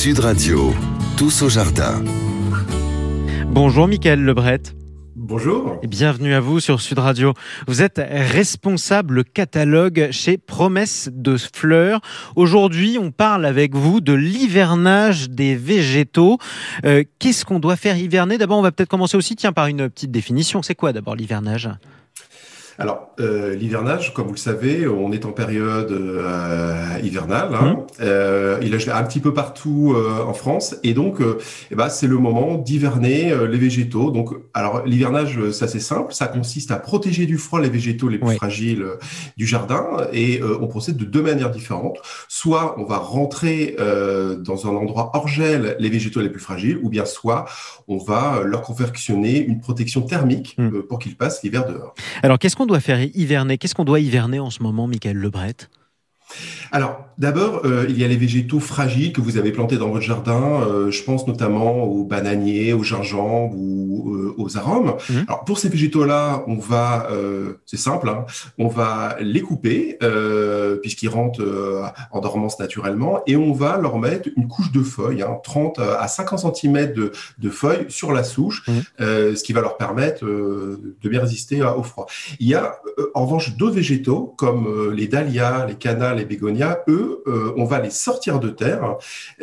Sud Radio, tous au jardin. Bonjour Michael Lebret. Bonjour. Et bienvenue à vous sur Sud Radio. Vous êtes responsable catalogue chez Promesse de Fleurs. Aujourd'hui, on parle avec vous de l'hivernage des végétaux. Qu'est-ce qu'on doit faire hiverner ? D'abord, on va peut-être commencer aussi par une petite définition. C'est quoi d'abord l'hivernage ? Alors, l'hivernage, comme vous le savez, on est en période hivernale. Il neige un petit peu partout en France. Et donc, c'est le moment d'hiverner les végétaux. Donc, alors, l'hivernage, c'est assez simple. Ça consiste à protéger du froid les végétaux les plus fragiles du jardin. Et on procède de deux manières différentes. Soit on va rentrer dans un endroit hors gel les végétaux les plus fragiles, ou bien soit on va leur confectionner une protection thermique pour qu'ils passent l'hiver dehors. Alors, qu'est-ce qu'on doit faire hiverner ? Qu'est-ce qu'on doit hiverner en ce moment, Michael Lebret ? Alors, d'abord, il y a les végétaux fragiles que vous avez plantés dans votre jardin. Je pense notamment aux bananiers, aux gingembre ou aux arômes. Alors, pour ces végétaux-là, on va, c'est simple, on va les couper puisqu'ils rentrent en dormance naturellement et on va leur mettre une couche de feuilles, 30 à 50 cm de feuilles sur la souche, ce qui va leur permettre de bien résister au froid. Il y a en revanche d'autres végétaux comme les dahlias, les cannas, les bégonias. Eux, on va les sortir de terre.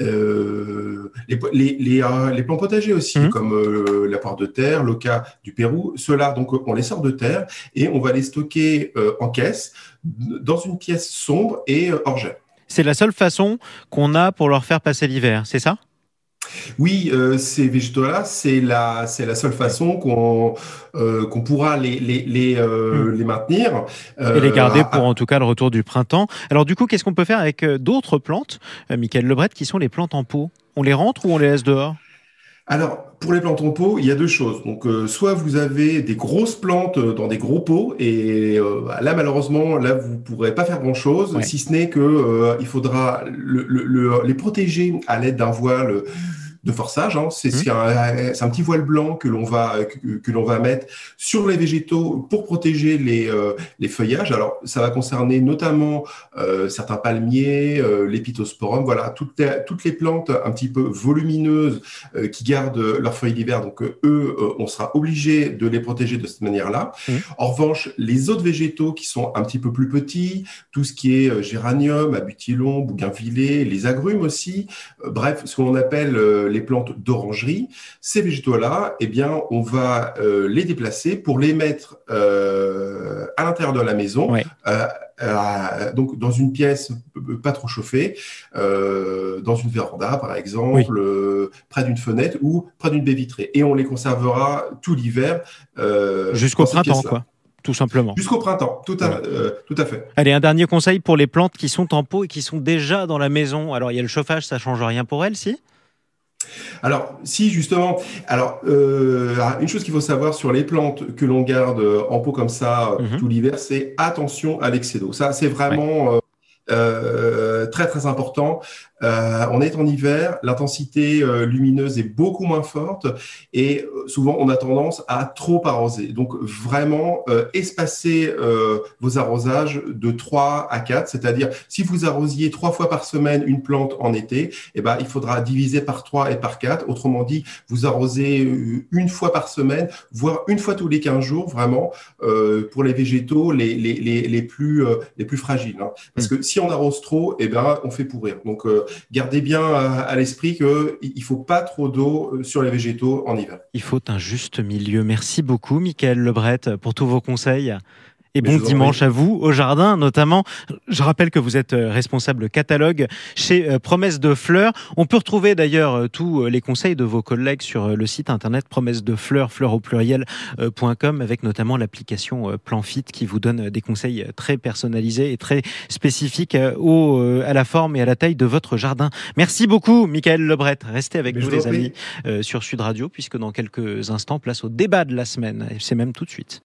Les plants potagers aussi, comme la poire de terre, l'oca du Pérou, ceux-là, donc on les sort de terre et on va les stocker en caisse dans une pièce sombre et hors gel. C'est la seule façon qu'on a pour leur faire passer l'hiver, c'est ça ? Oui, ces végétaux-là, c'est la seule façon qu'on pourra les maintenir. Et les garder pour en tout cas le retour du printemps. Alors du coup, qu'est-ce qu'on peut faire avec d'autres plantes, Michael Lebret, qui sont les plantes en pot ? On les rentre ou on les laisse dehors ? Alors, pour les plantes en pot, il y a deux choses. Donc, soit vous avez des grosses plantes dans des gros pots, et là, malheureusement, là, vous ne pourrez pas faire grand-chose, si ce n'est que il faudra les protéger à l'aide d'un voile de forçage. C'est un petit voile blanc que l'on va mettre sur les végétaux pour protéger les feuillages. Alors, ça va concerner notamment certains palmiers, l'épithosporum, voilà, toutes les plantes un petit peu volumineuses qui gardent leurs feuilles d'hiver. Donc, on sera obligé de les protéger de cette manière-là. En revanche, les autres végétaux qui sont un petit peu plus petits, tout ce qui est géranium, abutilon, bougainvillée, les agrumes aussi, bref, ce qu'on appelle les plantes d'orangerie, ces végétaux-là, on va les déplacer pour les mettre à l'intérieur de la maison, donc dans une pièce pas trop chauffée, dans une véranda par exemple, près d'une fenêtre ou près d'une baie vitrée. Et on les conservera tout l'hiver. Jusqu'au printemps, quoi. Tout simplement. Jusqu'au printemps, tout à fait. Allez, un dernier conseil pour les plantes qui sont en pot et qui sont déjà dans la maison. Alors, il y a le chauffage, ça ne change rien pour elles, si ? Alors, si, justement. Alors, une chose qu'il faut savoir sur les plantes que l'on garde en pot comme ça tout l'hiver, c'est attention à l'excès d'eau. Ça, c'est vraiment très, très important. On est en hiver, l'intensité lumineuse est beaucoup moins forte et souvent on a tendance à trop arroser. Donc vraiment espacer vos arrosages de 3 à 4, c'est-à-dire si vous arrosiez 3 fois par semaine une plante en été, il faudra diviser par 3 et par 4. Autrement dit, vous arrosez une fois par semaine, voire une fois tous les 15 jours, vraiment, pour les végétaux les plus fragiles. Parce que si on arrose trop, on fait pourrir. Donc gardez bien à l'esprit qu'il ne faut pas trop d'eau sur les végétaux en hiver. Il faut un juste milieu. Merci beaucoup, Michael Lebret, pour tous vos conseils. Et bon dimanche à vous, au jardin notamment. Je rappelle que vous êtes responsable catalogue chez Promesse de Fleurs. On peut retrouver d'ailleurs tous les conseils de vos collègues sur le site internet promesse de fleurs, fleurs au pluriel.com, avec notamment l'application PlanFit qui vous donne des conseils très personnalisés et très spécifiques à la forme et à la taille de votre jardin. Merci beaucoup, Michael Lebret. Restez avec nous, les amis, sur Sud Radio, puisque dans quelques instants, place au débat de la semaine. C'est même tout de suite.